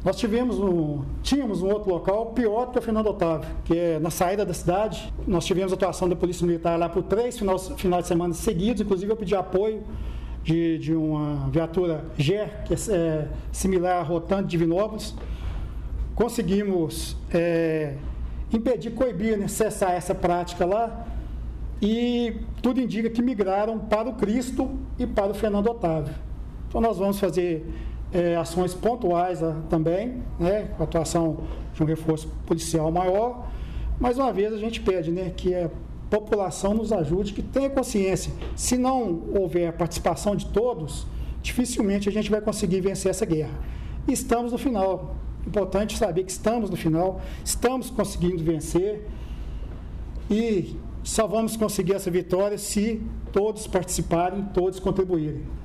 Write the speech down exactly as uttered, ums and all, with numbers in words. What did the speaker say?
Nós tivemos um, tínhamos um outro local pior do que o Fernando Otávio, que é na saída da cidade. Nós tivemos a atuação da Polícia Militar lá por três finais, finais de semana seguidos, inclusive eu pedi apoio de, de uma viatura G E R, que é, é similar à Rotante de Divinópolis. Conseguimos é, impedir, coibir, né, cessar essa prática lá, e tudo indica que migraram para o Cristo e para o Fernando Otávio. Então nós vamos fazer é, ações pontuais ah, também, né, com a atuação de um reforço policial maior. Mais uma vez a gente pede, né, que a população nos ajude, que tenha consciência. Se não houver participação de todos, dificilmente a gente vai conseguir vencer essa guerra. E estamos no final. Importante saber que estamos no final, estamos conseguindo vencer, e só vamos conseguir essa vitória se todos participarem, todos contribuírem.